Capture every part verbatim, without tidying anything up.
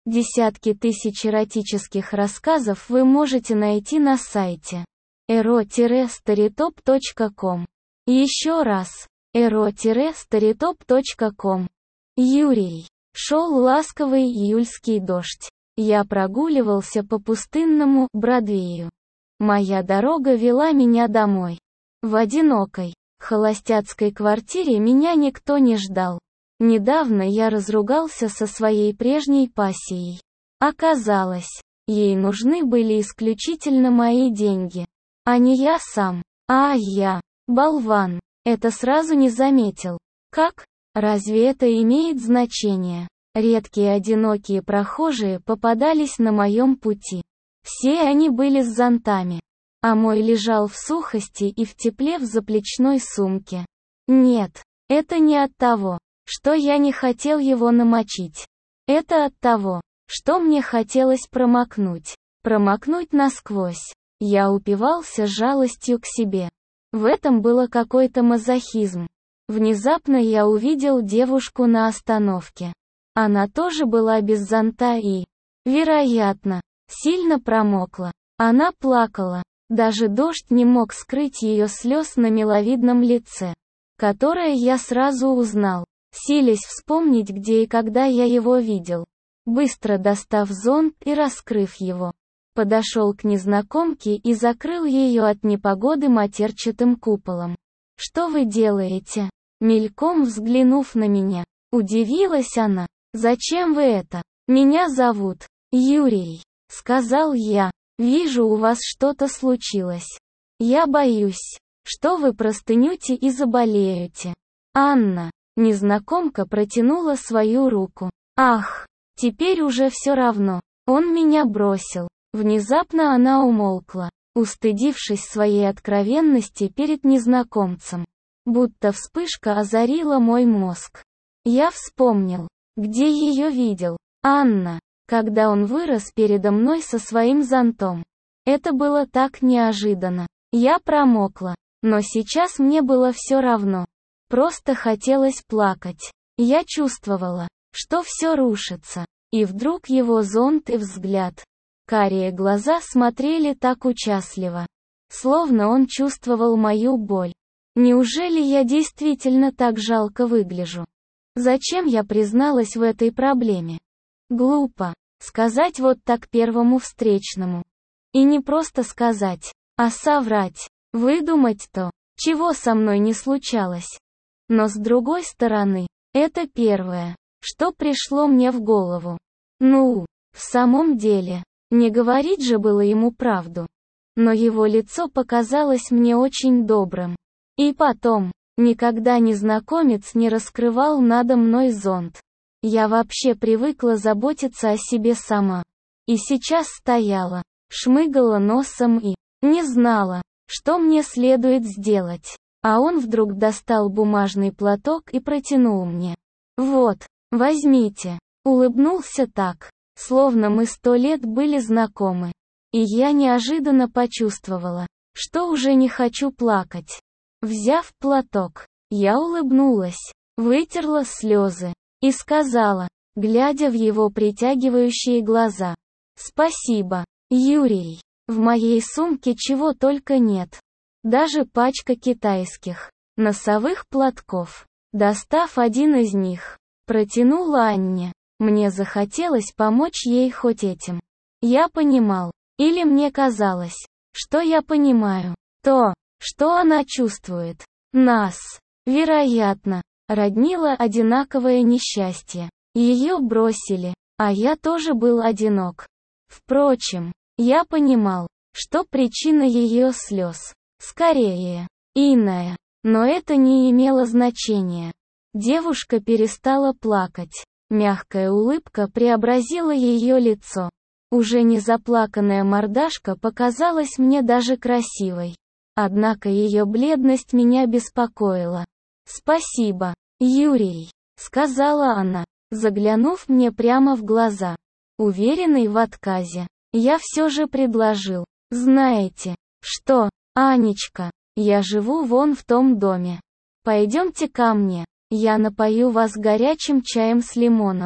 Десятки тысяч эротических рассказов вы можете найти на сайте эро старитоп точка ком. Еще раз, эро старитоп точка ком. Юрий. Шел ласковый июльский дождь. Я прогуливался по пустынному Бродвею. Моя дорога вела меня домой. В одинокой, холостяцкой квартире меня никто не ждал. Недавно я разругался со своей прежней пассией. Оказалось, ей нужны были исключительно мои деньги, а не я сам. А я, болван, это сразу не заметил. Как? Разве это имеет значение? Редкие одинокие прохожие попадались на моем пути. Все они были с зонтами, а мой лежал в сухости и в тепле в заплечной сумке. Нет, это не от того, что я не хотел его намочить. Это от того, что мне хотелось промокнуть. Промокнуть насквозь. Я упивался жалостью к себе. В этом было какой-то мазохизм. Внезапно я увидел девушку на остановке. Она тоже была без зонта и, вероятно, сильно промокла. Она плакала. Даже дождь не мог скрыть ее слез на миловидном лице, которое я сразу узнал, силясь вспомнить, где и когда я его видел. Быстро достав зонт и раскрыв его, подошел к незнакомке и закрыл ее от непогоды матерчатым куполом. «Что вы делаете?» Мельком взглянув на меня, удивилась она. «Зачем вы это? Меня зовут Юрий», — сказал я. «Вижу, у вас что-то случилось. Я боюсь, что вы простынете и заболеете». «Анна». Незнакомка протянула свою руку. «Ах, теперь уже все равно. Он меня бросил». Внезапно она умолкла, устыдившись своей откровенности перед незнакомцем. Будто вспышка озарила мой мозг. Я вспомнил, где ее видел. Анна, когда он вырос передо мной со своим зонтом. Это было так неожиданно. Я промокла, но сейчас мне было все равно. Просто хотелось плакать. Я чувствовала, что все рушится. И вдруг его зонт и взгляд. Карие глаза смотрели так участливо. Словно он чувствовал мою боль. Неужели я действительно так жалко выгляжу? Зачем я призналась в этой проблеме? Глупо. Сказать вот так первому встречному. И не просто сказать, а соврать. Выдумать то, чего со мной не случалось. Но с другой стороны, это первое, что пришло мне в голову. Ну, в самом деле, не говорить же было ему правду. Но его лицо показалось мне очень добрым. И потом, никогда незнакомец не раскрывал надо мной зонт. Я вообще привыкла заботиться о себе сама. И сейчас стояла, шмыгала носом и не знала, что мне следует сделать. А он вдруг достал бумажный платок и протянул мне. «Вот, возьмите». Улыбнулся так, словно мы сто лет были знакомы. И я неожиданно почувствовала, что уже не хочу плакать. Взяв платок, я улыбнулась, вытерла слезы и сказала, глядя в его притягивающие глаза: «Спасибо, Юрий. В моей сумке чего только нет. Даже пачка китайских носовых платков». Достав один из них, протянула Анне. Мне захотелось помочь ей хоть этим. Я понимал, или мне казалось, что я понимаю, то, что она чувствует. Нас, вероятно, роднило одинаковое несчастье. Ее бросили, а я тоже был одинок. Впрочем, я понимал, что причина ее слез, скорее, иная, но это не имело значения. Девушка перестала плакать. Мягкая улыбка преобразила ее лицо. Уже не заплаканная мордашка показалась мне даже красивой. Однако ее бледность меня беспокоила. «Спасибо, Юрий», — сказала она, заглянув мне прямо в глаза. Уверенный в отказе, я все же предложил. «Знаете, что, Анечка, я живу вон в том доме. Пойдемте ко мне, я напою вас горячим чаем с лимоном.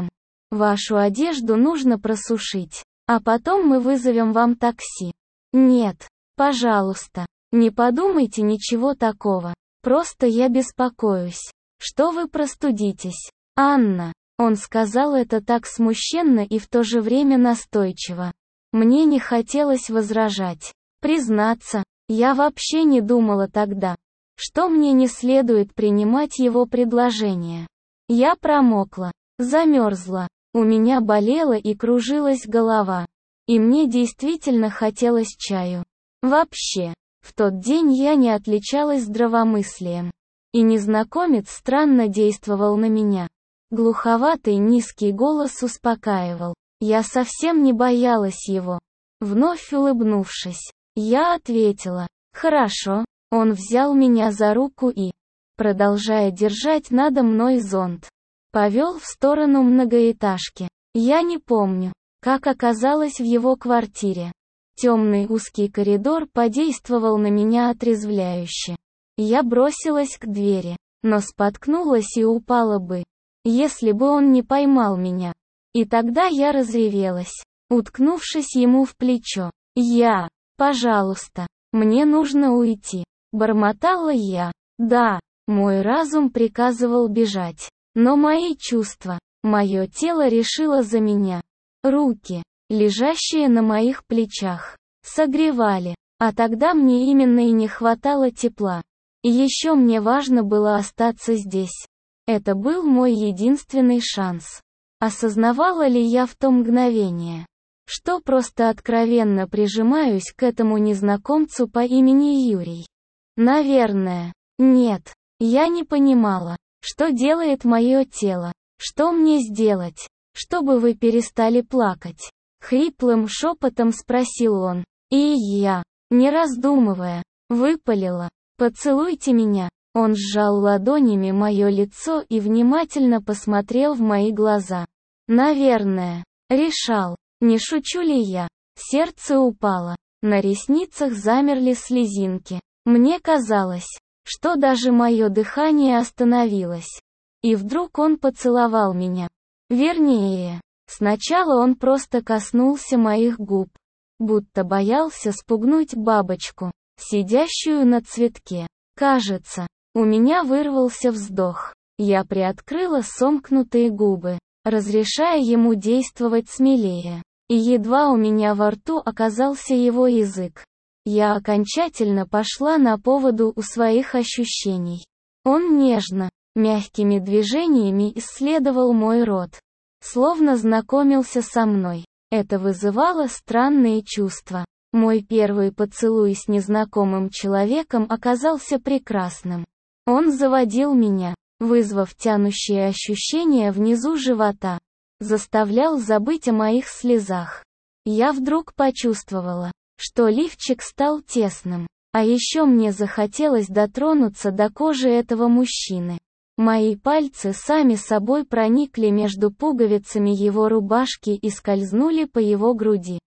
Вашу одежду нужно просушить, а потом мы вызовем вам такси. Нет, пожалуйста, не подумайте ничего такого. Просто я беспокоюсь, что вы простудитесь. Анна. Он сказал это так смущенно и в то же время настойчиво. Мне не хотелось возражать. Признаться, я вообще не думала тогда, что мне не следует принимать его предложение. Я промокла, замерзла, у меня болела и кружилась голова. И мне действительно хотелось чаю. Вообще, в тот день я не отличалась здравомыслием. И незнакомец странно действовал на меня. Глуховатый низкий голос успокаивал. Я совсем не боялась его. Вновь улыбнувшись, я ответила: «Хорошо». Он взял меня за руку и, продолжая держать надо мной зонт, повел в сторону многоэтажки. Я не помню, как оказалась в его квартире. Темный узкий коридор подействовал на меня отрезвляюще. Я бросилась к двери, но споткнулась и упала бы, если бы он не поймал меня. И тогда я разревелась, уткнувшись ему в плечо. «Я, пожалуйста, мне нужно уйти», — бормотала я. Да, мой разум приказывал бежать, но мои чувства, мое тело решило за меня. Руки, лежащие на моих плечах, согревали, а тогда мне именно и не хватало тепла. И еще мне важно было остаться здесь. Это был мой единственный шанс. Осознавала ли я в то мгновение, что просто откровенно прижимаюсь к этому незнакомцу по имени Юрий? Наверное, нет. Я не понимала, что делает мое тело, что мне сделать, чтобы вы перестали плакать. Хриплым шепотом спросил он, и я, не раздумывая, выпалила: «Поцелуйте меня». Он сжал ладонями мое лицо и внимательно посмотрел в мои глаза. Наверное, решал, не шучу ли я. Сердце упало, на ресницах замерли слезинки. Мне казалось, что даже мое дыхание остановилось. И вдруг он поцеловал меня. Вернее, сначала он просто коснулся моих губ, будто боялся спугнуть бабочку, сидящую на цветке. Кажется, у меня вырвался вздох. Я приоткрыла сомкнутые губы, разрешая ему действовать смелее. И едва у меня во рту оказался его язык, я окончательно пошла на поводу у своих ощущений. Он нежно, мягкими движениями исследовал мой рот, словно знакомился со мной. Это вызывало странные чувства. Мой первый поцелуй с незнакомым человеком оказался прекрасным. Он заводил меня, вызвав тянущие ощущения внизу живота, заставлял забыть о моих слезах. Я вдруг почувствовала, что лифчик стал тесным, а еще мне захотелось дотронуться до кожи этого мужчины. Мои пальцы сами собой проникли между пуговицами его рубашки и скользнули по его груди.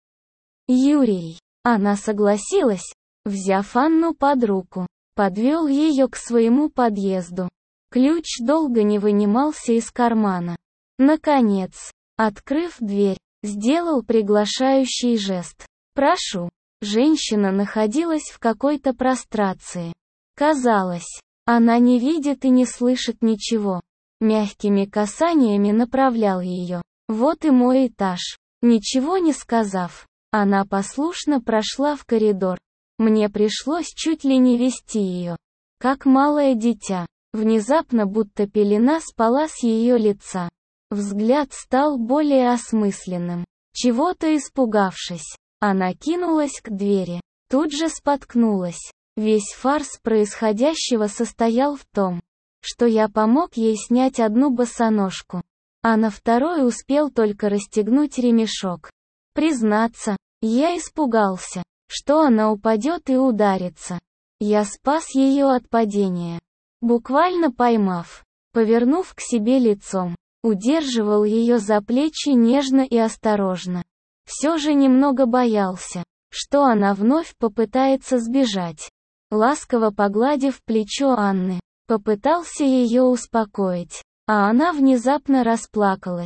«Юрий». Она согласилась, взяв Анну под руку, подвел ее к своему подъезду. Ключ долго не вынимался из кармана. Наконец, открыв дверь, сделал приглашающий жест. «Прошу». Женщина находилась в какой-то прострации. Казалось, она не видит и не слышит ничего. Мягкими касаниями направлял ее. Вот и мой этаж. Ничего не сказав, она послушно прошла в коридор. Мне пришлось чуть ли не вести ее, как малое дитя. Внезапно будто пелена спала с ее лица. Взгляд стал более осмысленным. Чего-то испугавшись, она кинулась к двери. Тут же споткнулась. Весь фарс происходящего состоял в том, что я помог ей снять одну босоножку, а на второй успел только расстегнуть ремешок. Признаться, я испугался, что она упадет и ударится. Я спас ее от падения, буквально поймав, повернув к себе лицом, удерживал ее за плечи нежно и осторожно. Все же немного боялся, что она вновь попытается сбежать. Ласково погладив плечо Анны, попытался ее успокоить, а она внезапно расплакалась.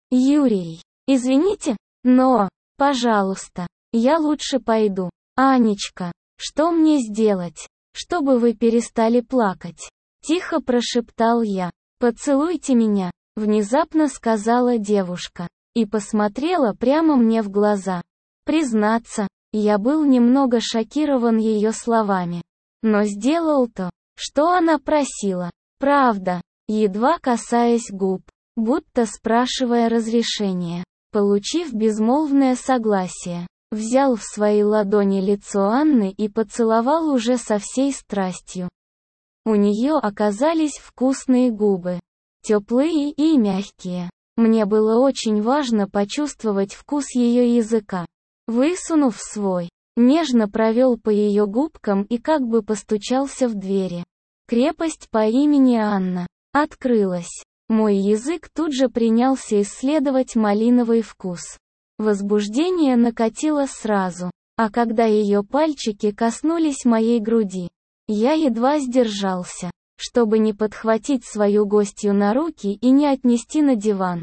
Юрий. Извините, но, пожалуйста, я лучше пойду. Анечка, что мне сделать, чтобы вы перестали плакать? Тихо прошептал я. Поцелуйте меня, внезапно сказала девушка. И посмотрела прямо мне в глаза. Признаться, я был немного шокирован ее словами. Но сделал то, что она просила. Правда, едва касаясь губ, будто спрашивая разрешения. Получив безмолвное согласие, взял в свои ладони лицо Анны и поцеловал уже со всей страстью. У нее оказались вкусные губы, теплые и мягкие. Мне было очень важно почувствовать вкус ее языка. Высунув свой, нежно провел по ее губкам и как бы постучался в двери. Крепость по имени Анна открылась. Мой язык тут же принялся исследовать малиновый вкус. Возбуждение накатило сразу, а когда ее пальчики коснулись моей груди, я едва сдержался, чтобы не подхватить свою гостью на руки и не отнести на диван.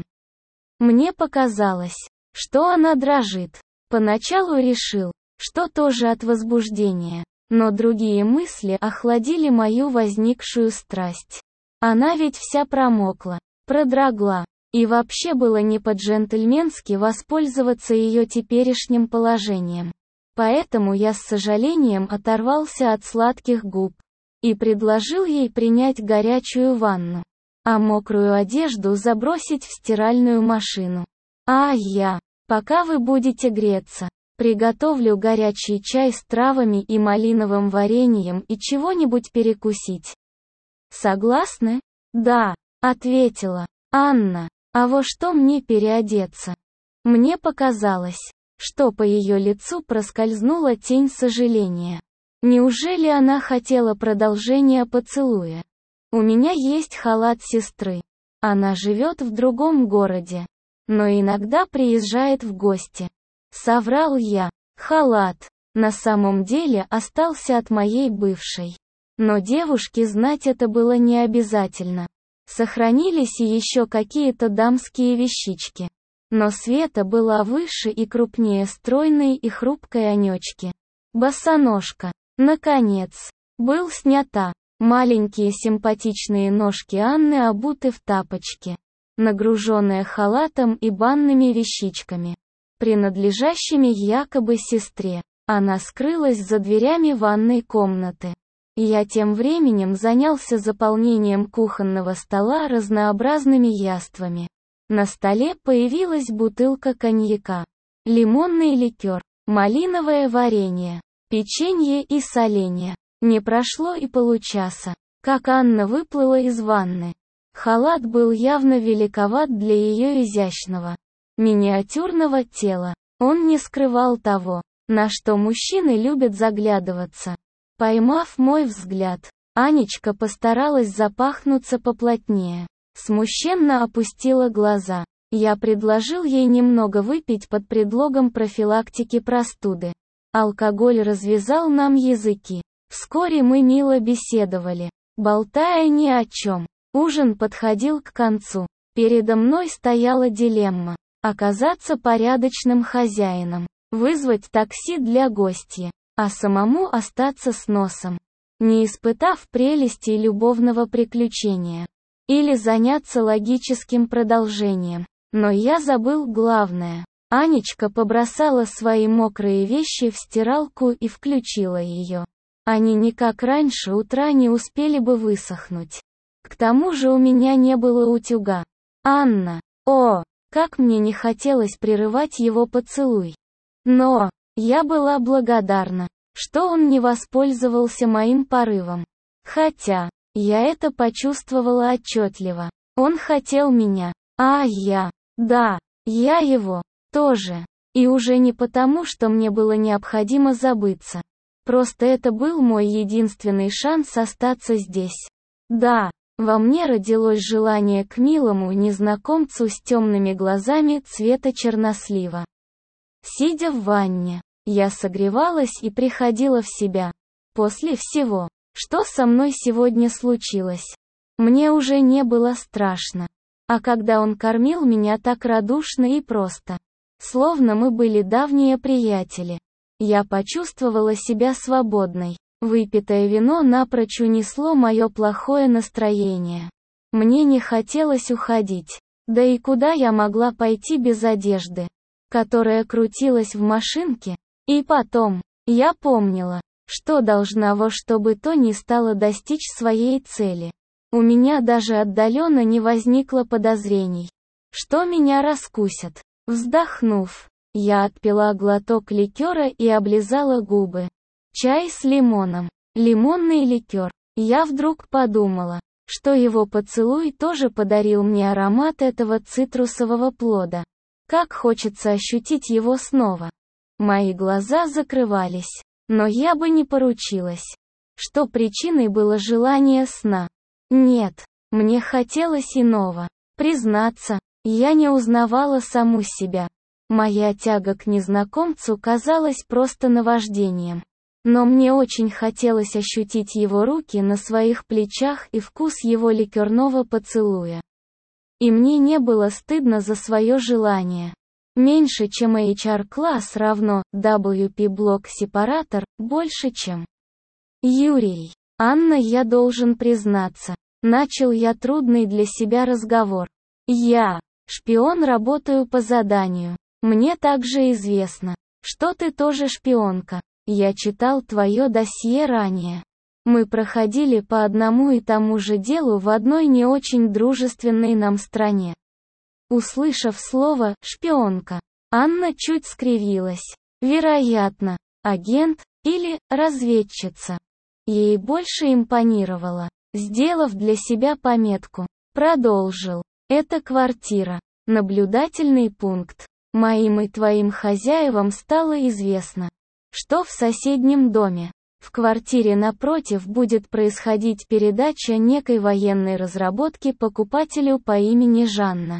Мне показалось, что она дрожит. Поначалу решил, что тоже от возбуждения, но другие мысли охладили мою возникшую страсть. Она ведь вся промокла, продрогла, и вообще было не по-джентльменски воспользоваться ее теперешним положением. Поэтому я с сожалением оторвался от сладких губ и предложил ей принять горячую ванну, а мокрую одежду забросить в стиральную машину. А я, пока вы будете греться, приготовлю горячий чай с травами и малиновым вареньем и чего-нибудь перекусить. Согласны? Да, ответила Анна. А во что мне переодеться? Мне показалось, что по ее лицу проскользнула тень сожаления. Неужели она хотела продолжения поцелуя? У меня есть халат сестры. Она живет в другом городе, но иногда приезжает в гости. Соврал я. Халат, на самом деле, остался от моей бывшей. Но девушке знать это было не обязательно. Сохранились и еще какие-то дамские вещички. Но Света была выше и крупнее стройной и хрупкой Анечки. Босоножка, наконец, был снята. Маленькие симпатичные ножки Анны обуты в тапочки, нагруженные халатом и банными вещичками, принадлежащими якобы сестре. Она скрылась за дверями ванной комнаты. Я тем временем занялся заполнением кухонного стола разнообразными яствами. На столе появилась бутылка коньяка, лимонный ликер, малиновое варенье, печенье и соленья. Не прошло и получаса, как Анна выплыла из ванны. Халат был явно великоват для ее изящного, миниатюрного тела. Он не скрывал того, на что мужчины любят заглядываться. Поймав мой взгляд, Анечка постаралась запахнуться поплотнее. Смущенно опустила глаза. Я предложил ей немного выпить под предлогом профилактики простуды. Алкоголь развязал нам языки. Вскоре мы мило беседовали, болтая ни о чем. Ужин подходил к концу. Передо мной стояла дилемма: оказаться порядочным хозяином, вызвать такси для гостья, а самому остаться с носом, не испытав прелестей любовного приключения. Или заняться логическим продолжением. Но я забыл главное. Анечка побросала свои мокрые вещи в стиралку и включила ее. Они никак раньше утра не успели бы высохнуть. К тому же у меня не было утюга. Анна. О, как мне не хотелось прерывать его поцелуй. Но я была благодарна, что он не воспользовался моим порывом. Хотя я это почувствовала отчетливо. Он хотел меня, а я, да, я его, тоже. И уже не потому, что мне было необходимо забыться. Просто это был мой единственный шанс остаться здесь. Да, во мне родилось желание к милому незнакомцу с темными глазами цвета чернослива. Сидя в ванне, я согревалась и приходила в себя. После всего, что со мной сегодня случилось, мне уже не было страшно. А когда он кормил меня так радушно и просто, словно мы были давние приятели, я почувствовала себя свободной. Выпитое вино напрочь унесло мое плохое настроение. Мне не хотелось уходить. Да и куда я могла пойти без одежды, которая крутилась в машинке? И потом, я помнила, что должна во что бы то ни стало достичь своей цели. У меня даже отдаленно не возникло подозрений, что меня раскусят. Вздохнув, я отпила глоток ликера и облизала губы. Чай с лимоном. Лимонный ликер. Я вдруг подумала, что его поцелуй тоже подарил мне аромат этого цитрусового плода. Как хочется ощутить его снова. Мои глаза закрывались, но я бы не поручилась, что причиной было желание сна. Нет, мне хотелось иного. Признаться, я не узнавала саму себя. Моя тяга к незнакомцу казалась просто наваждением. Но мне очень хотелось ощутить его руки на своих плечах и вкус его ликерного поцелуя. И мне не было стыдно за свое желание. Меньше, чем эйч ар-класс равно дабл ю пи-блок-сепаратор, больше, чем Юрий. Анна, я должен признаться. Начал я трудный для себя разговор. Я, шпион, работаю по заданию. Мне также известно, что ты тоже шпионка. Я читал твое досье ранее. Мы проходили по одному и тому же делу в одной не очень дружественной нам стране. Услышав слово «шпионка», Анна чуть скривилась. Вероятно, агент или разведчица. Ей больше импонировало. Сделав для себя пометку, продолжил. Это квартира. Наблюдательный пункт. Моим и твоим хозяевам стало известно, что в соседнем доме, в квартире напротив, будет происходить передача некой военной разработки покупателю по имени Жанна.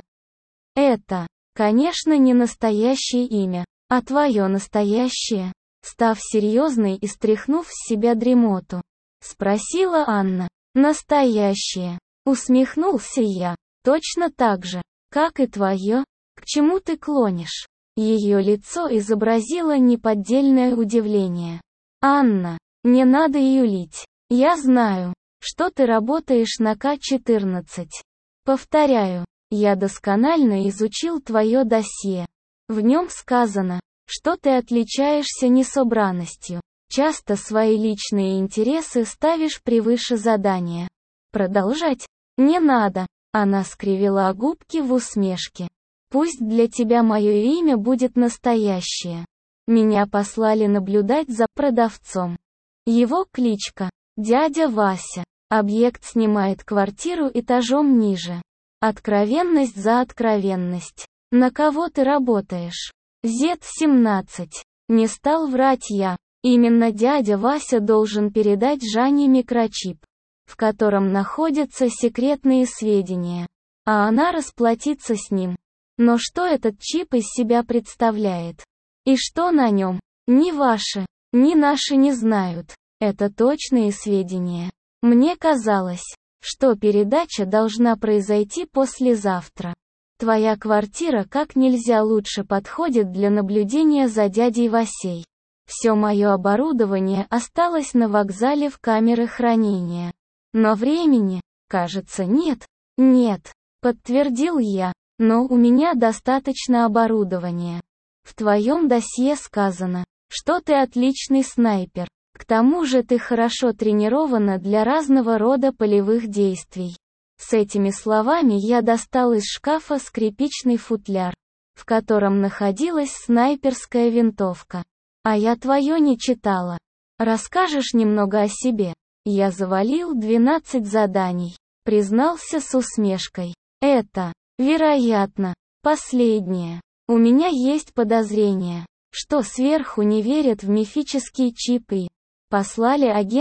Это, конечно, не настоящее имя, а твое настоящее. Став серьезной и стряхнув с себя дремоту, спросила Анна. Настоящее. Усмехнулся я. Точно так же, как и твое. К чему ты клонишь? Ее лицо изобразило неподдельное удивление. Анна, не надо юлить. Я знаю, что ты работаешь на Ка четырнадцать. Повторяю, я досконально изучил твое досье. В нем сказано, что ты отличаешься несобранностью. Часто свои личные интересы ставишь превыше задания. Продолжать? Не надо. Она скривила губки в усмешке. Пусть для тебя мое имя будет настоящее. Меня послали наблюдать за продавцом. Его кличка – дядя Вася. Объект снимает квартиру этажом ниже. Откровенность за откровенность. На кого ты работаешь? зет семнадцать. Не стал врать я. Именно дядя Вася должен передать Жанне микрочип, в котором находятся секретные сведения. А она расплатится с ним. Но что этот чип из себя представляет? И что на нем? Ни ваши, ни наши не знают. Это точные сведения. Мне казалось, что передача должна произойти послезавтра. Твоя квартира как нельзя лучше подходит для наблюдения за дядей Васей. Все мое оборудование осталось на вокзале в камере хранения. Но времени, кажется, нет. Нет, подтвердил я. Но у меня достаточно оборудования. В твоем досье сказано, что ты отличный снайпер. К тому же ты хорошо тренирована для разного рода полевых действий. С этими словами я достал из шкафа скрипичный футляр, в котором находилась снайперская винтовка. А я твое не читала. Расскажешь немного о себе? Я завалил двенадцать заданий, признался с усмешкой. Это... Вероятно, последнее. У меня есть подозрение, что сверху не верят в мифические чипы. Послали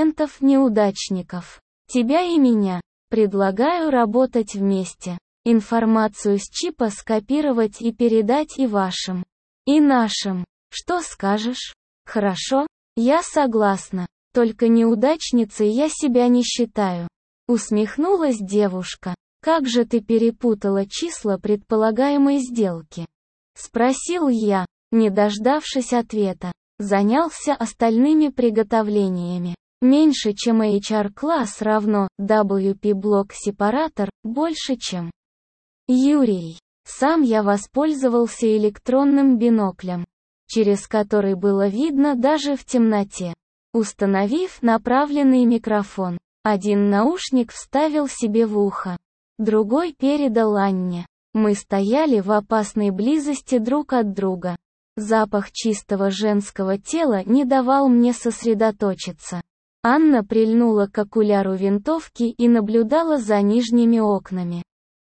агентов-неудачников. Тебя и меня. Предлагаю работать вместе. Информацию с чипа скопировать и передать и вашим, и нашим. Что скажешь? Хорошо? Я согласна. Только неудачницей я себя не считаю. Усмехнулась девушка. «Как же ты перепутала числа предполагаемой сделки?» — спросил я, не дождавшись ответа. Занялся остальными приготовлениями. Меньше, чем эйч ар-класс равно дабл ю пи-блок-сепаратор, больше, чем Юрий. Сам я воспользовался электронным биноклем, через который было видно даже в темноте. Установив направленный микрофон, один наушник вставил себе в ухо, другой передал Анне. Мы стояли в опасной близости друг от друга. Запах чистого женского тела не давал мне сосредоточиться. Анна прильнула к окуляру винтовки и наблюдала за нижними окнами.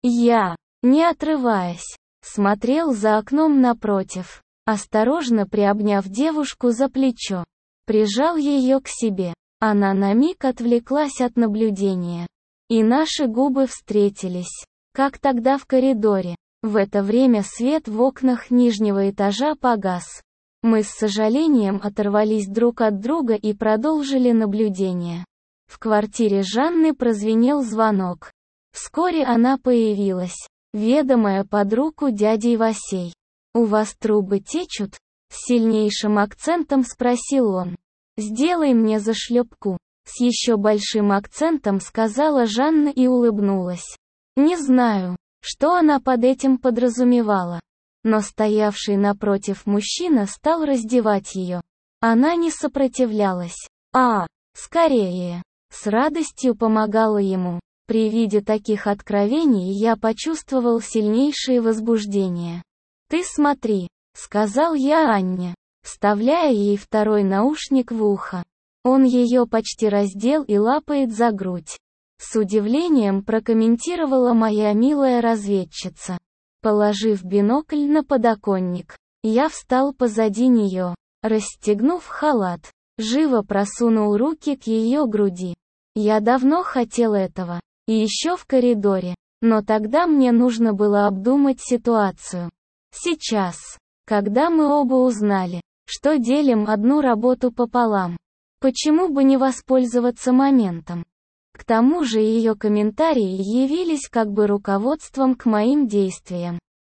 Я, не отрываясь, смотрел за окном напротив, осторожно приобняв девушку за плечо. Прижал ее к себе. Она на миг отвлеклась от наблюдения. И наши губы встретились, как тогда в коридоре. В это время свет в окнах нижнего этажа погас. Мы с сожалением оторвались друг от друга и продолжили наблюдение. В квартире Жанны прозвенел звонок. Вскоре она появилась, ведомая под руку дядей Васей. «У вас трубы течут?» — с сильнейшим акцентом спросил он. «Сделай мне зашлепку», — с еще большим акцентом сказала Жанна и улыбнулась. Не знаю, что она под этим подразумевала. Но стоявший напротив мужчина стал раздевать ее. Она не сопротивлялась. А, скорее. С радостью помогала ему. При виде таких откровений я почувствовал сильнейшее возбуждение. «Ты смотри», — сказал я Анне, вставляя ей второй наушник в ухо. Он ее почти раздел и лапает за грудь. С удивлением прокомментировала моя милая разведчица. Положив бинокль на подоконник, я встал позади нее, расстегнув халат, живо просунул руки к ее груди. Я давно хотел этого, и еще в коридоре, но тогда мне нужно было обдумать ситуацию. Сейчас, когда мы оба узнали, что делим одну работу пополам, почему бы не воспользоваться моментом? К тому же ее комментарии явились как бы руководством к моим действиям.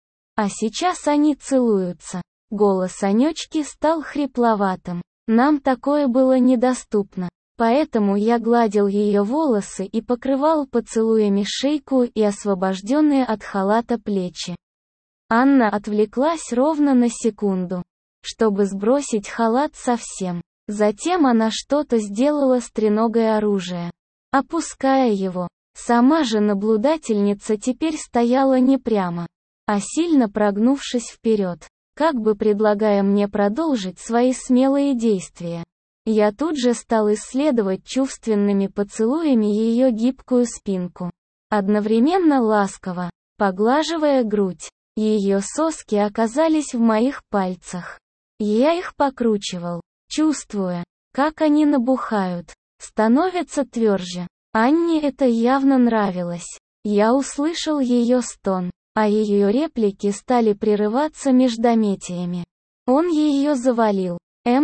А сейчас они целуются. Голос Анечки стал хрипловатым. Нам такое было недоступно. Поэтому я гладил ее волосы и покрывал поцелуями шейку и освобожденные от халата плечи. Анна отвлеклась ровно на секунду, чтобы сбросить халат совсем. Затем она что-то сделала с треногой оружия, опуская его. Сама же наблюдательница теперь стояла не прямо, а сильно прогнувшись вперед, как бы предлагая мне продолжить свои смелые действия. Я тут же стал исследовать чувственными поцелуями ее гибкую спинку, одновременно ласково, поглаживая грудь. Ее соски оказались в моих пальцах. Я их покручивал, чувствуя, как они набухают, становятся тверже. Анне это явно нравилось. Я услышал ее стон, а ее реплики стали прерываться междометиями. Он ее завалил.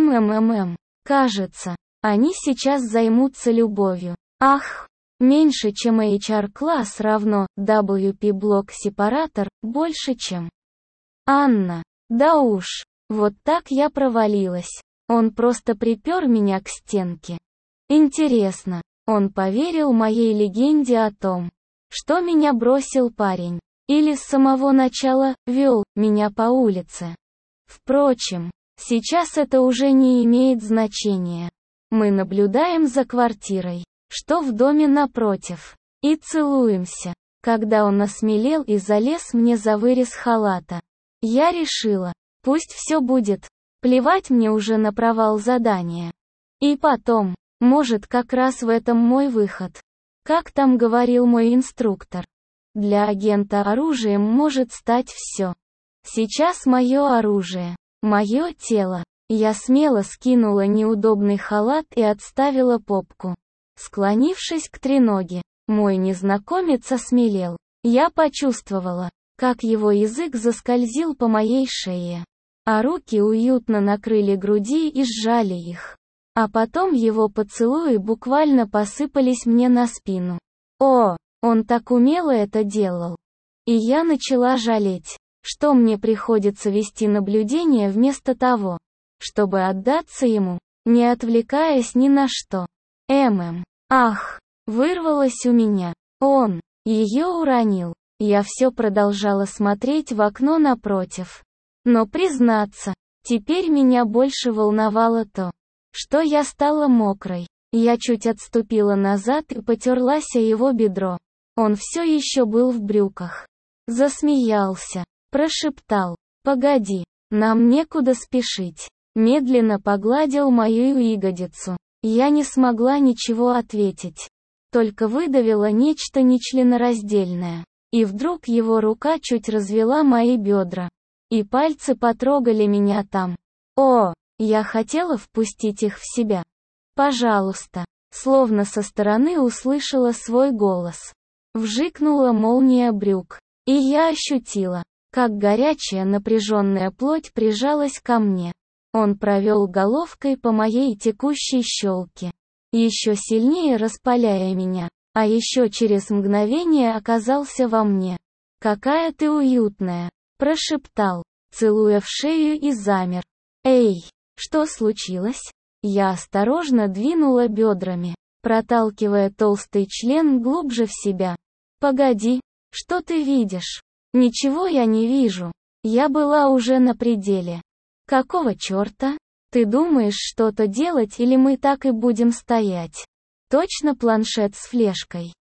МММ. Кажется, они сейчас займутся любовью. Ах, меньше чем эйч ар-класс равно дабл ю пи-блок-сепаратор, больше чем Анна. Да уж, вот так я провалилась. Он просто припер меня к стенке. Интересно, он поверил моей легенде о том, что меня бросил парень, или с самого начала вел меня по улице. Впрочем, сейчас это уже не имеет значения. Мы наблюдаем за квартирой, что в доме напротив, и целуемся. Когда он осмелел и залез мне за вырез халата, я решила, пусть все будет, плевать мне уже на провал задания. И потом, может, как раз в этом мой выход. Как там говорил мой инструктор, для агента оружием может стать все. Сейчас мое оружие, мое тело. Я смело скинула неудобный халат и отставила попку. Склонившись к треноге, мой незнакомец осмелел. Я почувствовала, как его язык заскользил по моей шее, а руки уютно накрыли груди и сжали их. А потом его поцелуи буквально посыпались мне на спину. О, Он так умело это делал. И я начала жалеть, что мне приходится вести наблюдение вместо того, чтобы отдаться ему, не отвлекаясь ни на что. ММ. Ах, вырвалось у меня. Он ее уронил. Я все продолжала смотреть в окно напротив. Но признаться, теперь меня больше волновало то, что я стала мокрой. Я чуть отступила назад и потерлась о его бедро. Он все еще был в брюках. Засмеялся, прошептал: «Погоди, нам некуда спешить». Медленно погладил мою ягодицу. Я не смогла ничего ответить. Только выдавила нечто нечленораздельное. И вдруг его рука чуть развела мои бедра. И пальцы потрогали меня там. О, я хотела впустить их в себя. «Пожалуйста», словно со стороны услышала свой голос. Вжикнула молния брюк. И я ощутила, как горячая напряженная плоть прижалась ко мне. Он провел головкой по моей текущей щелке, еще сильнее распаляя меня, а еще через мгновение оказался во мне. «Какая ты уютная», — прошептал, целуя в шею и замер. «Эй, что случилось?» Я осторожно двинула бедрами, проталкивая толстый член глубже в себя. «Погоди, что ты видишь?» «Ничего я не вижу. Я была уже на пределе». «Какого черта? Ты думаешь что-то делать или мы так и будем стоять?» «Точно планшет с флешкой?»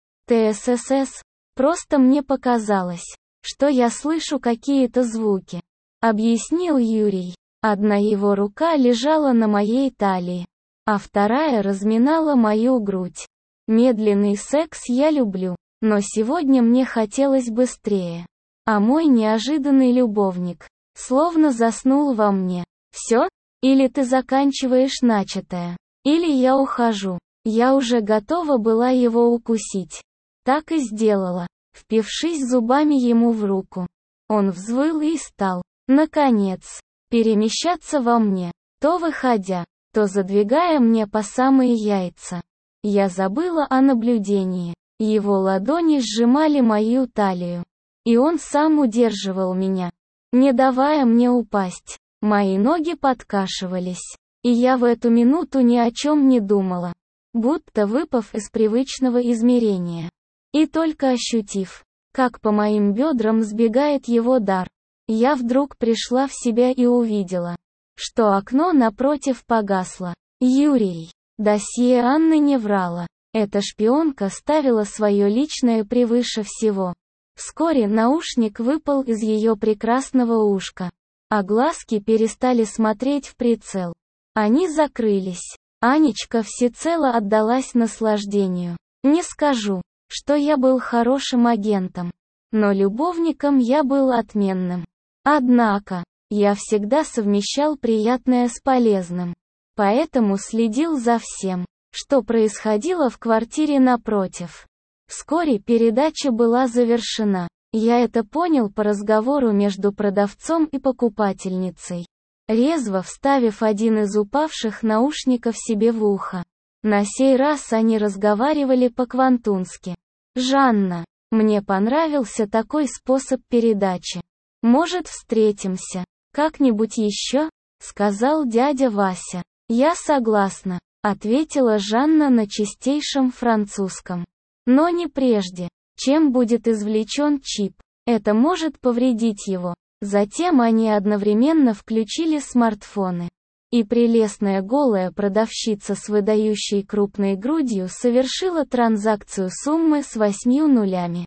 «ТССС, просто мне показалось, что я слышу какие-то звуки», — объяснил Юрий. Одна его рука лежала на моей талии, а вторая разминала мою грудь. Медленный секс я люблю, но сегодня мне хотелось быстрее. А мой неожиданный любовник словно заснул во мне. «Все? Или ты заканчиваешь начатое? Или я ухожу?» Я уже готова была его укусить. Так и сделала, впившись зубами ему в руку. Он взвыл и стал, наконец, перемещаться во мне, то выходя, то задвигая мне по самые яйца. Я забыла о наблюдении. Его ладони сжимали мою талию. И он сам удерживал меня, не давая мне упасть. Мои ноги подкашивались. И я в эту минуту ни о чем не думала, будто выпав из привычного измерения. И только ощутив, как по моим бедрам сбегает его дар, я вдруг пришла в себя и увидела, что окно напротив погасло. Юрий. Досье Анны не врало. Эта шпионка ставила свое личное превыше всего. Вскоре наушник выпал из ее прекрасного ушка, а глазки перестали смотреть в прицел. Они закрылись. Анечка всецело отдалась наслаждению. Не скажу, что я был хорошим агентом, но любовником я был отменным. Однако, я всегда совмещал приятное с полезным. Поэтому следил за всем, что происходило в квартире напротив. Вскоре передача была завершена. Я это понял по разговору между продавцом и покупательницей, резво вставив один из упавших наушников себе в ухо. На сей раз они разговаривали по-квантунски. «Жанна, мне понравился такой способ передачи. Может, встретимся как-нибудь еще?» — сказал дядя Вася. «Я согласна», — ответила Жанна на чистейшем французском. «Но не прежде, чем будет извлечен чип. Это может повредить его». Затем они одновременно включили смартфоны. И прелестная голая продавщица с выдающей крупной грудью совершила транзакцию суммы с восьмью нулями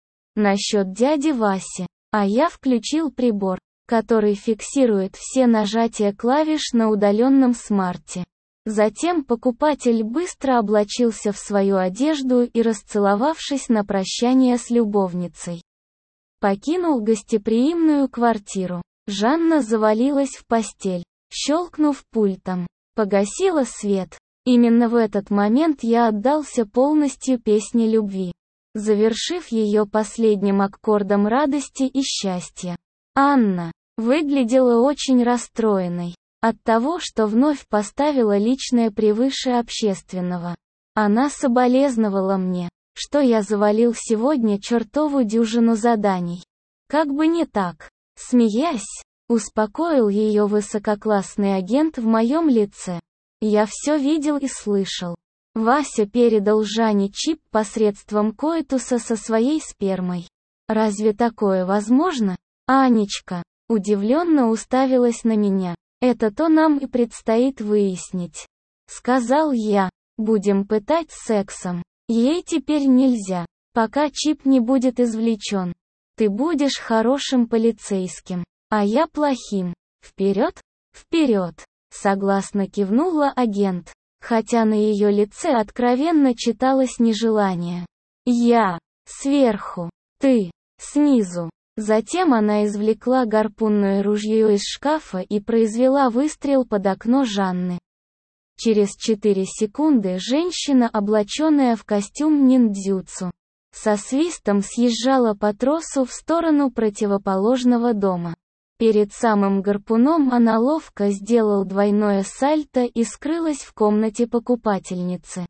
на счет дяди Васи, а я включил прибор, который фиксирует все нажатия клавиш на удаленном смарте. Затем покупатель быстро облачился в свою одежду и, расцеловавшись на прощание с любовницей, покинул гостеприимную квартиру. Жанна завалилась в постель, щелкнув пультом, погасила свет. Именно в этот момент я отдался полностью песне любви, завершив ее последним аккордом радости и счастья. Анна выглядела очень расстроенной от того, что вновь поставила личное превыше общественного. Она соболезновала мне, что я завалил сегодня чертову дюжину заданий. Как бы не так. Смеясь, успокоил ее высококлассный агент в моем лице. Я все видел и слышал. Вася передал Жанне чип посредством коитуса со своей спермой. Разве такое возможно? Анечка удивленно уставилась на меня. Это-то нам и предстоит выяснить. Сказал я. Будем пытать сексом. Ей теперь нельзя, пока чип не будет извлечен. Ты будешь хорошим полицейским, а я плохим. Вперед? Вперед! Согласно кивнула агент, хотя на ее лице откровенно читалось нежелание. Я сверху, ты снизу. Затем она извлекла гарпунное ружье из шкафа и произвела выстрел под окно Жанны. Через четыре секунды женщина, облаченная в костюм ниндзюцу, со свистом съезжала по тросу в сторону противоположного дома. Перед самым гарпуном она ловко сделала двойное сальто и скрылась в комнате покупательницы,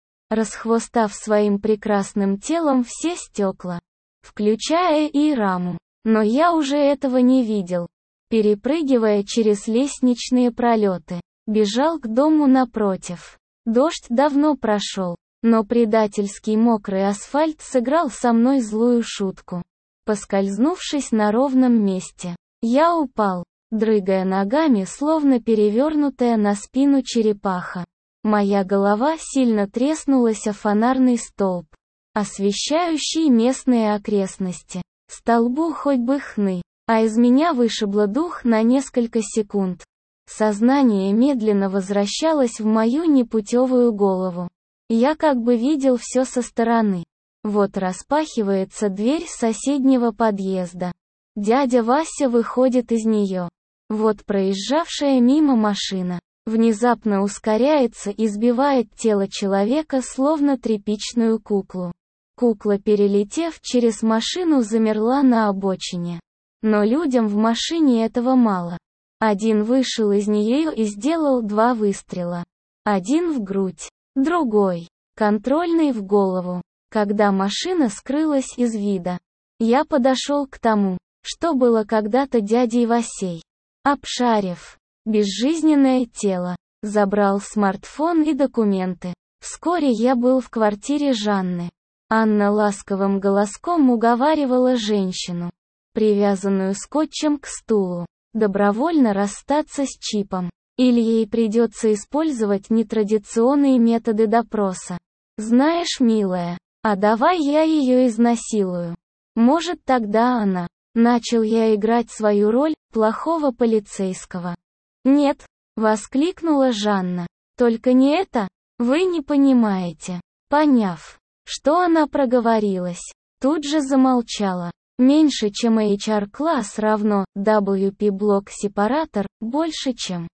расхвостав своим прекрасным телом все стекла, включая и раму. Но я уже этого не видел. Перепрыгивая через лестничные пролеты, бежал к дому напротив. Дождь давно прошел, но предательский мокрый асфальт сыграл со мной злую шутку. Поскользнувшись на ровном месте, я упал, дрыгая ногами, словно перевернутая на спину черепаха. Моя голова сильно треснулась о фонарный столб, освещающий местные окрестности. Столбу хоть бы хны, а из меня вышибло дух на несколько секунд. Сознание медленно возвращалось в мою непутевую голову. Я как бы видел все со стороны. Вот распахивается дверь соседнего подъезда. Дядя Вася выходит из нее. Вот проезжавшая мимо машина внезапно ускоряется и сбивает тело человека, словно тряпичную куклу. Кукла, перелетев через машину, замерла на обочине. Но людям в машине этого мало. Один вышел из нее и сделал два выстрела. Один в грудь, другой, контрольный, в голову. Когда машина скрылась из вида, я подошел к тому, что было когда-то дядей Васей. Обшарив безжизненное тело, забрал смартфон и документы. Вскоре я был в квартире Жанны. Анна ласковым голоском уговаривала женщину, привязанную скотчем к стулу, добровольно расстаться с чипом, или ей придется использовать нетрадиционные методы допроса. «Знаешь, милая, а давай я ее изнасилую. Может, тогда она...» Начал я играть свою роль плохого полицейского. «Нет», — воскликнула Жанна, — «только не это, вы не понимаете». Поняв, что она проговорилась, тут же замолчала. Меньше, чем эйч ар-класс равно дабл ю пи-блок-сепаратор, больше, чем...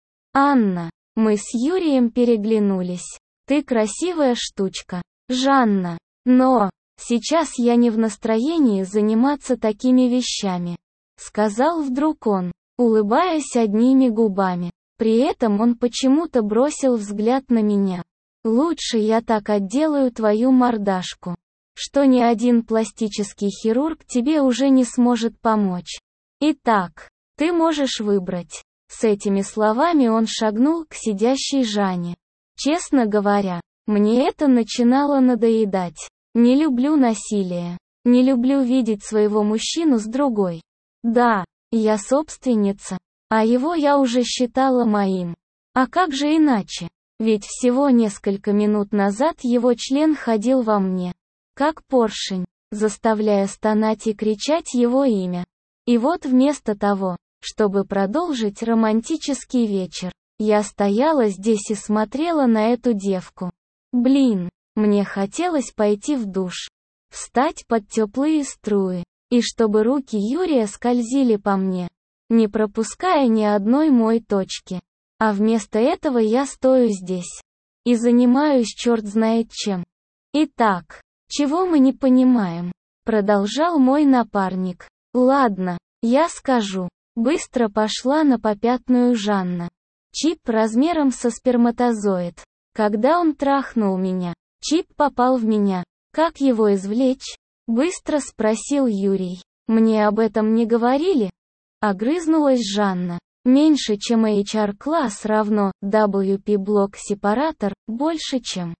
«Анна». Мы с Юрием переглянулись. «Ты красивая штучка, Жанна. Но... сейчас я не в настроении заниматься такими вещами», — сказал вдруг он, улыбаясь одними губами. При этом он почему-то бросил взгляд на меня. «Лучше я так отделаю твою мордашку, что ни один пластический хирург тебе уже не сможет помочь. Итак, ты можешь выбрать». С этими словами он шагнул к сидящей Жанне. Честно говоря, мне это начинало надоедать. Не люблю насилие. Не люблю видеть своего мужчину с другой. Да, я собственница, а его я уже считала моим. А как же иначе? Ведь всего несколько минут назад его член ходил во мне, как поршень, заставляя стонать и кричать его имя. И вот вместо того, чтобы продолжить романтический вечер, я стояла здесь и смотрела на эту девку. Блин. Мне хотелось пойти в душ, встать под теплые струи, и чтобы руки Юрия скользили по мне, не пропуская ни одной мой точки. А вместо этого я стою здесь и занимаюсь черт знает чем. «Итак, чего мы не понимаем?» — продолжал мой напарник. «Ладно, я скажу». Быстро пошла на попятную Жанна. Чип размером со сперматозоид. Когда он трахнул меня, чип попал в меня. Как его извлечь? Быстро спросил Юрий. Мне об этом не говорили? Огрызнулась Жанна. Меньше, чем эйч ар-класс равно дабл ю пи-блок-сепаратор, больше, чем...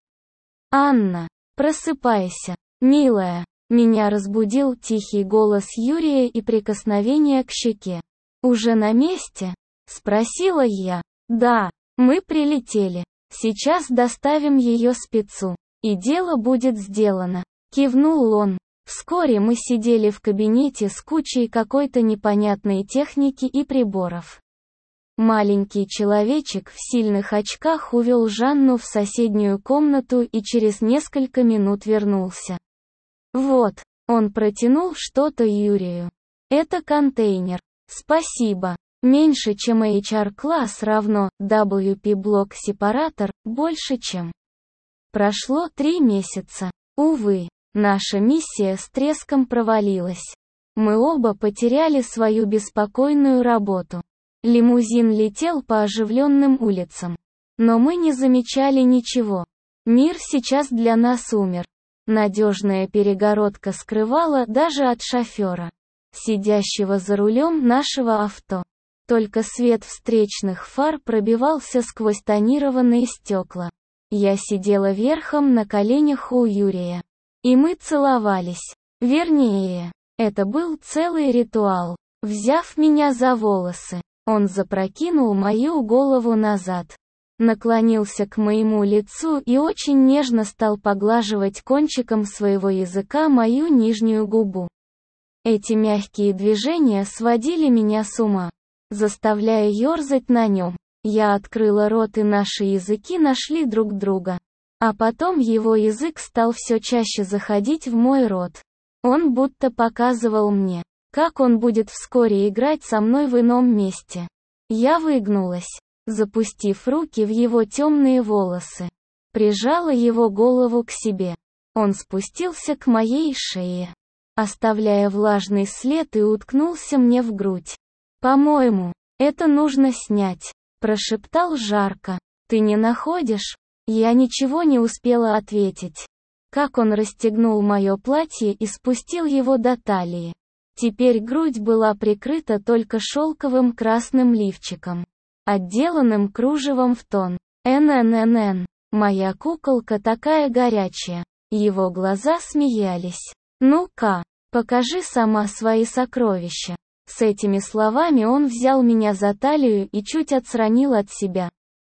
Анна, просыпайся, милая. Меня разбудил тихий голос Юрия и прикосновение к щеке. «Уже на месте?» — спросила я. «Да, мы прилетели. Сейчас доставим ее спецу. И дело будет сделано», — кивнул он. Вскоре мы сидели в кабинете с кучей какой-то непонятной техники и приборов. Маленький человечек в сильных очках увел Жанну в соседнюю комнату и через несколько минут вернулся. «Вот», — он протянул что-то Юрию. «Это контейнер. Спасибо. Меньше, чем эйч ар-класс равно дабл ю пи-блок-сепаратор, больше, чем...» Прошло три месяца. Увы, наша миссия с треском провалилась. Мы оба потеряли свою беспокойную работу. Лимузин летел по оживленным улицам. Но мы не замечали ничего. Мир сейчас для нас умер. Надежная перегородка скрывала даже от шофера, сидящего за рулем нашего авто. Только свет встречных фар пробивался сквозь тонированные стекла. Я сидела верхом на коленях у Юрия. И мы целовались. Вернее, это был целый ритуал. Взяв меня за волосы, он запрокинул мою голову назад, наклонился к моему лицу и очень нежно стал поглаживать кончиком своего языка мою нижнюю губу. Эти мягкие движения сводили меня с ума, заставляя ерзать на нем. Я открыла рот, и наши языки нашли друг друга. А потом его язык стал все чаще заходить в мой рот. Он будто показывал мне, как он будет вскоре играть со мной в ином месте. Я выгнулась, запустив руки в его темные волосы. Прижала его голову к себе. Он спустился к моей шее, оставляя влажный след, и уткнулся мне в грудь. «По-моему, это нужно снять», — прошептал жарко. «Ты не находишь?» Я ничего не успела ответить. Как он расстегнул мое платье и спустил его до талии. Теперь грудь была прикрыта только шелковым красным лифчиком, отделанным кружевом в тон. «эн-эн-эн-эн, моя куколка такая горячая». Его глаза смеялись. «Ну-ка, покажи сама свои сокровища». С этими словами он взял меня за талию и чуть отстранил от себя.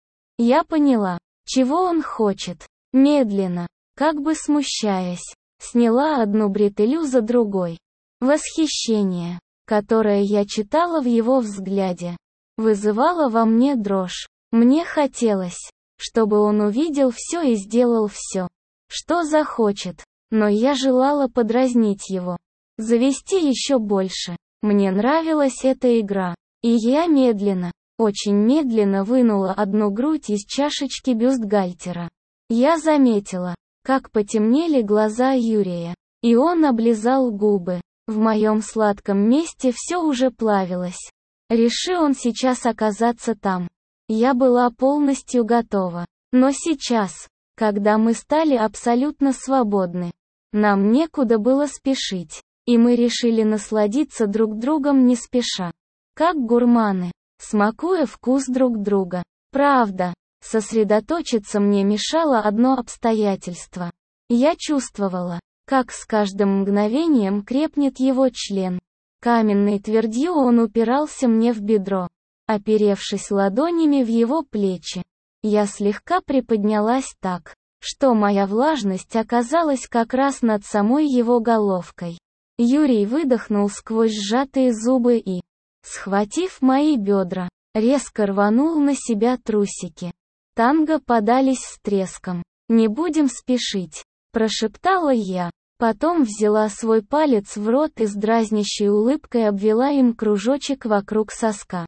Я поняла, чего он хочет. Медленно, как бы смущаясь, сняла одну бретелю за другой. Восхищение, которое я читала в его взгляде, вызывало во мне дрожь. Мне хотелось, чтобы он увидел все и сделал все, что захочет, но я желала подразнить его, завести еще больше. Мне нравилась эта игра, и я медленно, очень медленно вынула одну грудь из чашечки бюстгальтера. Я заметила, как потемнели глаза Юрия, и он облизал губы. В моем сладком месте все уже плавилось. Реши он сейчас оказаться там. Я была полностью готова. Но сейчас, когда мы стали абсолютно свободны, нам некуда было спешить, и мы решили насладиться друг другом не спеша. Как гурманы, смакуя вкус друг друга. Правда, сосредоточиться мне мешало одно обстоятельство. Я чувствовала, как с каждым мгновением крепнет его член. Каменной твердью он упирался мне в бедро, оперевшись ладонями в его плечи. Я слегка приподнялась так, что моя влажность оказалась как раз над самой его головкой. Юрий выдохнул сквозь сжатые зубы и, схватив мои бедра, резко рванул на себя трусики. Танго подались с треском. «Не будем спешить», — прошептала я. Потом взяла свой палец в рот и с дразнящей улыбкой обвела им кружочек вокруг соска.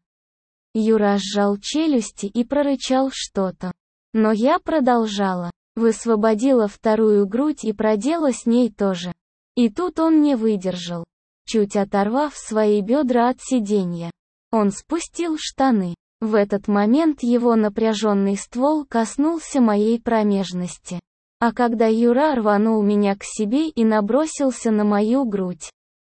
Юра сжал челюсти и прорычал что-то. Но я продолжала. Высвободила вторую грудь и продела с ней тоже. И тут он не выдержал. Чуть оторвав свои бедра от сиденья, он спустил штаны. В этот момент его напряженный ствол коснулся моей промежности. А когда Юра рванул меня к себе и набросился на мою грудь,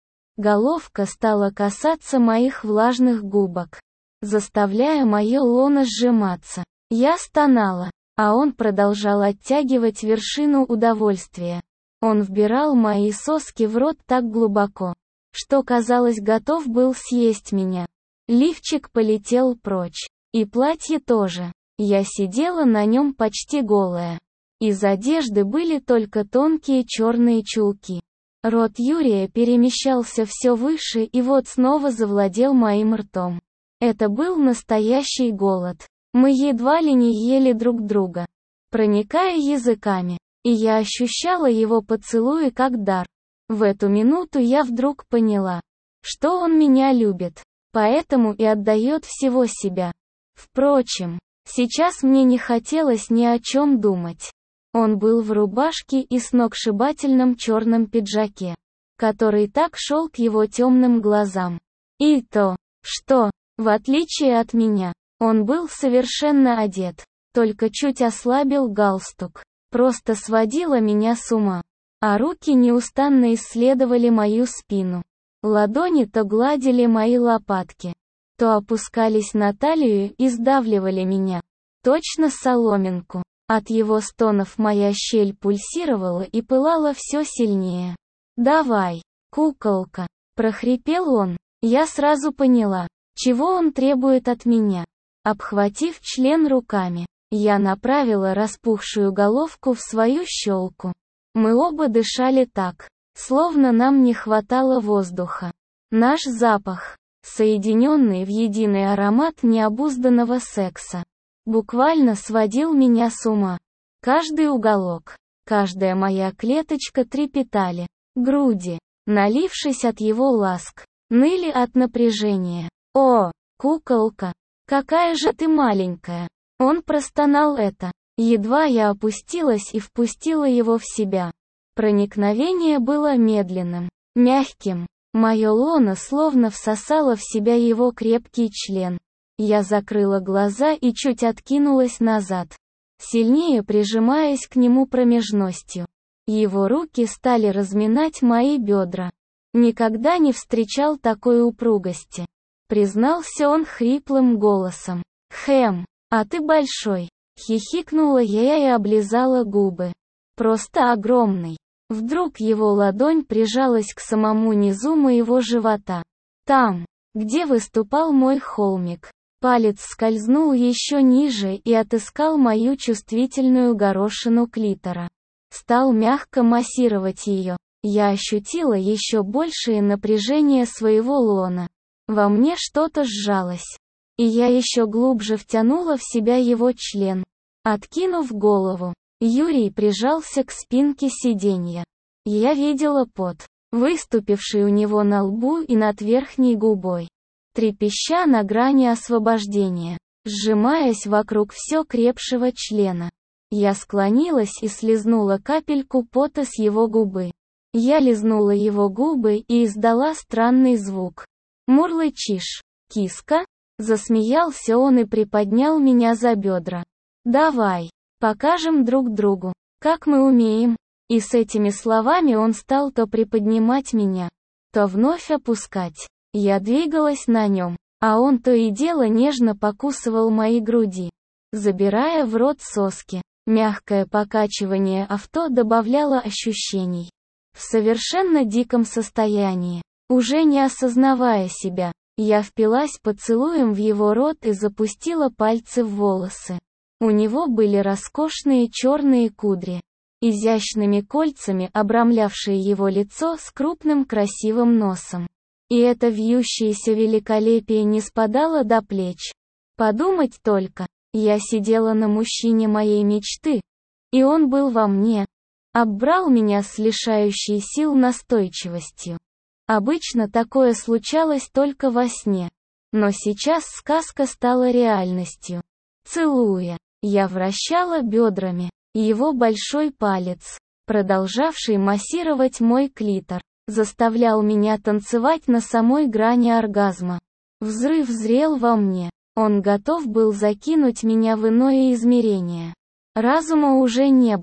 головка стала касаться моих влажных губок, заставляя мое лоно сжиматься. Я стонала, а он продолжал оттягивать вершину удовольствия. Он вбирал мои соски в рот так глубоко, что, казалось, готов был съесть меня. Лифчик полетел прочь. И платье тоже. Я сидела на нем почти голая. Из одежды были только тонкие черные чулки. Рот Юрия перемещался все выше и вот снова завладел моим ртом. Это был настоящий голод. Мы едва ли не ели друг друга, проникая языками, и я ощущала его поцелуи как дар. В эту минуту я вдруг поняла, что он меня любит, поэтому и отдает всего себя. Впрочем, сейчас мне не хотелось ни о чем думать. Он был в рубашке и сногсшибательном черном пиджаке, который так шел к его темным глазам. И то, что, в отличие от меня, он был совершенно одет, только чуть ослабил галстук, просто сводило меня с ума. А руки неустанно исследовали мою спину. Ладони то гладили мои лопатки, то опускались на талию и сдавливали меня. Точно соломинку. От его стонов моя щель пульсировала и пылала все сильнее. «Давай, куколка!» – прохрипел он. Я сразу поняла, чего он требует от меня. Обхватив член руками, я направила распухшую головку в свою щелку. Мы оба дышали так, словно нам не хватало воздуха. Наш запах, соединенный в единый аромат необузданного секса, буквально сводил меня с ума. Каждый уголок, каждая моя клеточка трепетали. Груди, налившись от его ласк, ныли от напряжения. «О, куколка, какая же ты маленькая!» Он простонал это. Едва я опустилась и впустила его в себя. Проникновение было медленным, мягким. Мое лоно словно всосало в себя его крепкий член. Я закрыла глаза и чуть откинулась назад, сильнее прижимаясь к нему промежностью. Его руки стали разминать мои бедра. Никогда не встречал такой упругости, признался он хриплым голосом. «Хэм, а ты большой!» Хихикнула я и облизала губы. Просто огромный. Вдруг его ладонь прижалась к самому низу моего живота. Там, где выступал мой холмик. Палец скользнул еще ниже и отыскал мою чувствительную горошину клитора. Стал мягко массировать ее. Я ощутила еще большее напряжение своего лона. Во мне что-то сжалось. И я еще глубже втянула в себя его член. Откинув голову, Юрий прижался к спинке сиденья. Я видела пот, выступивший у него на лбу и над верхней губой, трепеща на грани освобождения, сжимаясь вокруг все крепшего члена. Я склонилась и слизнула капельку пота с его губы. Я лизнула его губы и издала странный звук. «Мурлычишь, киска?» Засмеялся он и приподнял меня за бедра. «Давай, покажем друг другу, как мы умеем». И с этими словами он стал то приподнимать меня, то вновь опускать. Я двигалась на нем, а он то и дело нежно покусывал мои груди, забирая в рот соски. Мягкое покачивание авто добавляло ощущений. В совершенно диком состоянии, уже не осознавая себя, я впилась поцелуем в его рот и запустила пальцы в волосы. У него были роскошные черные кудри, изящными кольцами обрамлявшие его лицо с крупным красивым носом. И это вьющееся великолепие не спадало до плеч. Подумать только, я сидела на мужчине моей мечты, и он был во мне, оббрал меня с лишающей сил настойчивостью. Обычно такое случалось только во сне. Но сейчас сказка стала реальностью. Целуя, я вращала бедрами. Его большой палец, продолжавший массировать мой клитор, заставлял меня танцевать на самой грани оргазма. Взрыв зрел во мне. Он готов был закинуть меня в иное измерение. Разума уже не было.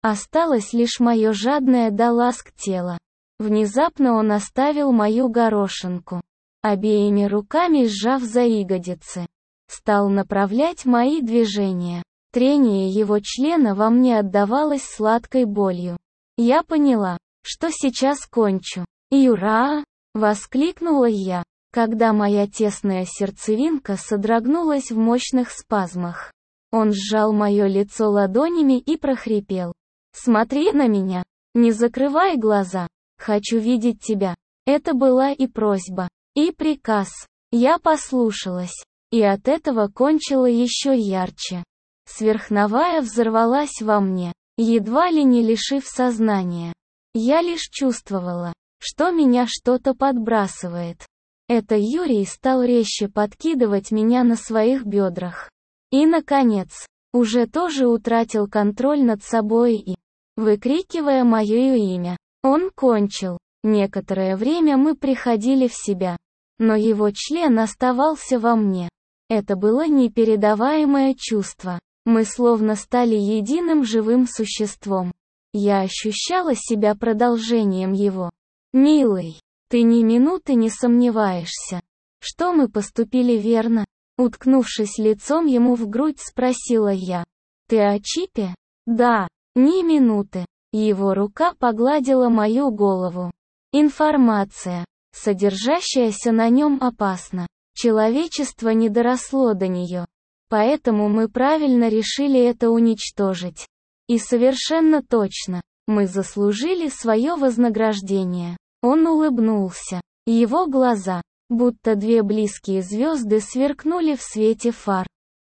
Осталось лишь мое жадное до ласк тело. Внезапно он оставил мою горошинку, обеими руками сжав за ягодицы. Стал направлять мои движения. Трение его члена во мне отдавалось сладкой болью. Я поняла, что сейчас кончу. «Юра!» — воскликнула я, когда моя тесная сердцевинка содрогнулась в мощных спазмах. Он сжал мое лицо ладонями и прохрипел: «Смотри на меня! Не закрывай глаза! Хочу видеть тебя!» Это была и просьба, и приказ. Я послушалась, и от этого кончила еще ярче. Сверхновая взорвалась во мне, едва ли не лишив сознания. Я лишь чувствовала, что меня что-то подбрасывает. Это Юрий стал резче подкидывать меня на своих бедрах. И, наконец, уже тоже утратил контроль над собой и, выкрикивая мое имя, он кончил. Некоторое время мы приходили в себя, но его член оставался во мне. Это было непередаваемое чувство. Мы словно стали единым живым существом. Я ощущала себя продолжением его. «Милый, ты ни минуты не сомневаешься, что мы поступили верно?» Уткнувшись лицом ему в грудь, спросила я. «Ты о чипе?» «Да, ни минуты». Его рука погладила мою голову. «Информация, содержащаяся на нем, опасна. Человечество не доросло до нее. Поэтому мы правильно решили это уничтожить. И совершенно точно, мы заслужили свое вознаграждение». Он улыбнулся. Его глаза, будто две близкие звезды, сверкнули в свете фар.